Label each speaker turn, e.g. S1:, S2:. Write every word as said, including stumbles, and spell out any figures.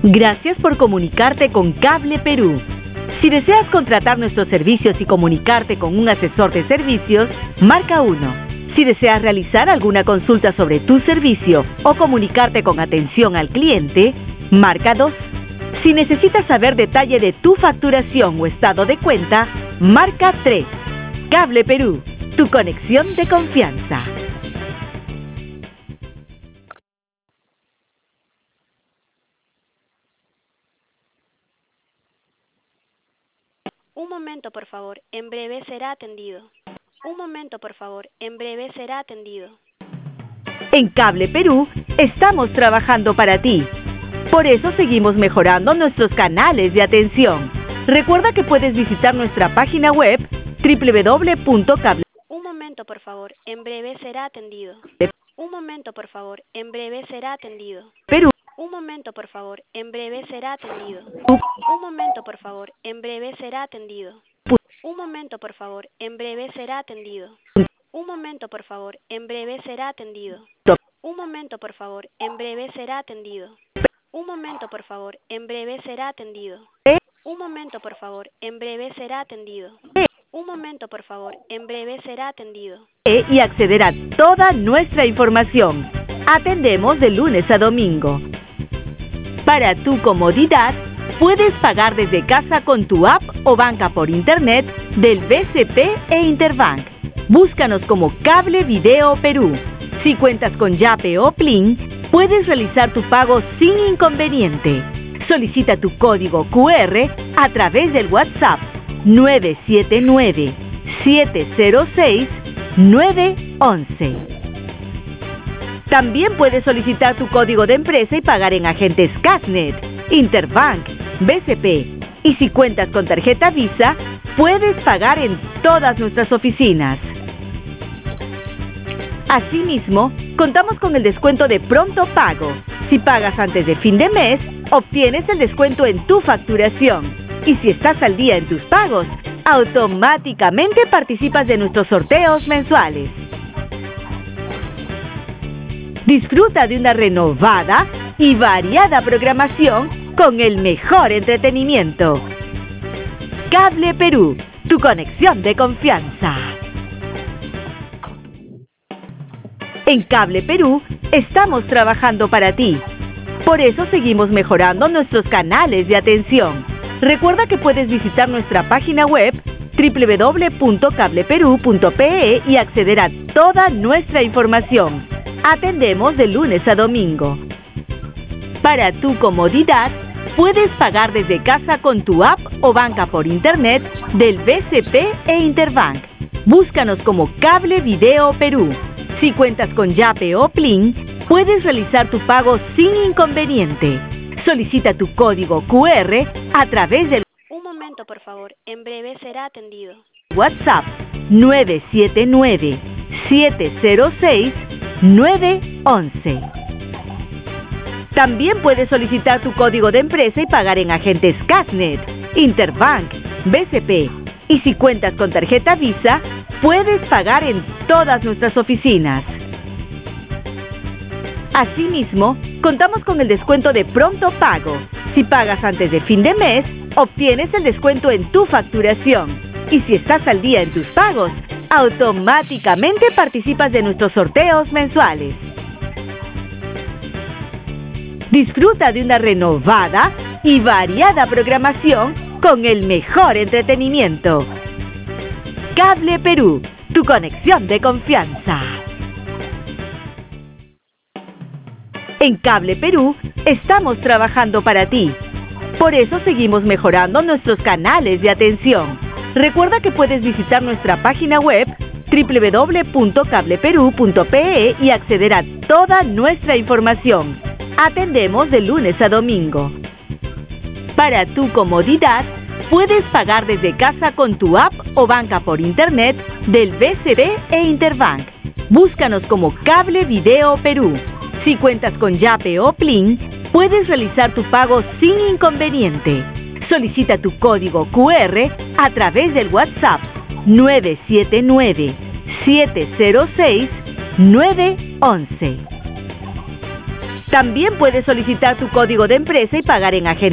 S1: Gracias por comunicarte con Cable Perú. Si deseas contratar nuestros servicios y comunicarte con un asesor de servicios, marca uno. Si deseas realizar alguna consulta sobre tu servicio o comunicarte con atención al cliente, marca dos. Si necesitas saber detalle de tu facturación o estado de cuenta, marca tres. Cable Perú, tu conexión de confianza.
S2: Un momento, por favor. En breve será atendido. Un momento, por favor. En breve será atendido.
S1: En Cable Perú, estamos trabajando para ti. Por eso seguimos mejorando nuestros canales de atención. Recuerda que puedes visitar nuestra página web doble u doble u doble u punto cable.
S2: Un momento, por favor. En breve será atendido. Un momento, por favor. En breve será atendido.
S1: Perú.
S2: Un momento, por favor. En breve será atendido. Un momento, por favor. En breve será atendido. Un momento, por favor. En breve será atendido. Un momento, por favor. En breve será atendido. Un momento, por favor. En breve será atendido. Un momento, por favor. En breve será atendido. Un momento, por favor. En breve será atendido. Un momento, por favor. En breve será atendido.
S1: Y acceder a toda nuestra información. Atendemos de lunes a domingo. Para tu comodidad, puedes pagar desde casa con tu app o banca por internet del B C P e Interbank. Búscanos como Cable Video Perú. Si cuentas con Yape o Plin, puedes realizar tu pago sin inconveniente. Solicita tu código Q R a través del WhatsApp nueve siete nueve, siete cero seis, nueve uno uno. También puedes solicitar tu código de empresa y pagar en agentes Casnet, Interbank, B C P. Y si cuentas con tarjeta Visa, puedes pagar en todas nuestras oficinas. Asimismo, contamos con el descuento de pronto pago. Si pagas antes de fin de mes, obtienes el descuento en tu facturación. Y si estás al día en tus pagos, automáticamente participas de nuestros sorteos mensuales. Disfruta de una renovada y variada programación con el mejor entretenimiento. Cable Perú, tu conexión de confianza. En Cable Perú, estamos trabajando para ti. Por eso seguimos mejorando nuestros canales de atención. Recuerda que puedes visitar nuestra página web doble u doble u doble u punto cable perú punto p e y acceder a toda nuestra información. Atendemos de lunes a domingo. Para tu comodidad, puedes pagar desde casa con tu app o banca por internet del B C P e Interbank. Búscanos como Cable Video Perú. Si cuentas con Yape o Plin, puedes realizar tu pago sin inconveniente. Solicita tu código Q R a través del
S2: Un momento, por favor. En breve será atendido.
S1: WhatsApp nueve siete nueve, siete cero seis, nueve uno uno. También puedes solicitar tu código de empresa y pagar en agentes Casnet, Interbank, B C P. Y si cuentas con tarjeta Visa, puedes pagar en todas nuestras oficinas. Asimismo, contamos con el descuento de pronto pago. Si pagas antes de fin de mes, obtienes el descuento en tu facturación. Y si estás al día en tus pagos, automáticamente participas de nuestros sorteos mensuales. Disfruta de una renovada y variada programación con el mejor entretenimiento. Cable Perú, tu conexión de confianza. En Cable Perú, estamos trabajando para ti. Por eso seguimos mejorando nuestros canales de atención. Recuerda que puedes visitar nuestra página web doble u doble u doble u punto cable perú punto p e y acceder a toda nuestra información. Atendemos de lunes a domingo. Para tu comodidad, puedes pagar desde casa con tu app o banca por internet del B C P e Interbank. Búscanos como Cable Video Perú. Si cuentas con Yape o Plin, puedes realizar tu pago sin inconveniente. Solicita tu código Q R a través del WhatsApp nueve siete nueve, siete cero seis, nueve uno uno. También puedes solicitar tu código de empresa y pagar en agencia.